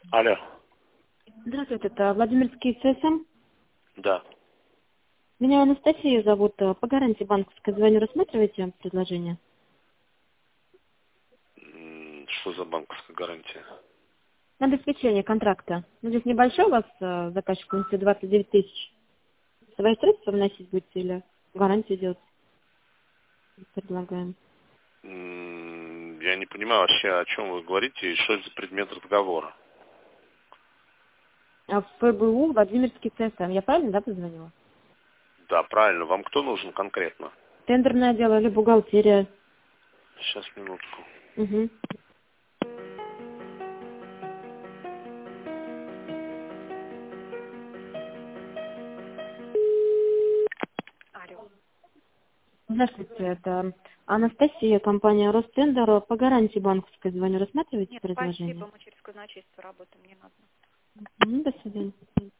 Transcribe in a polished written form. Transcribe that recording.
Алло. Здравствуйте, это Владимирский ЦСМ. Да. Меня Анастасия зовут. По гарантии банковской звоню. Рассматриваете предложение? Что за банковская гарантия? На обеспечение контракта. Ну, здесь небольшой у вас заказчик, он 29 тысяч. Свои средства вносить будете или гарантию делать? Предлагаем. Я не понимаю вообще, о чем вы говорите и что это за предмет разговора. А в ФБУ Владимирский ЦСМ. Я правильно, да, позвонила? Да, правильно. Вам кто нужен конкретно? Тендерное дело или бухгалтерия? Сейчас, минутку. Угу. Алло. Здравствуйте, это Анастасия, компания Ростендер. По гарантии банковской звоню. Рассматриваете Нет, предложение? спасибо, мы через казначейство работаем, не надо. До свидания.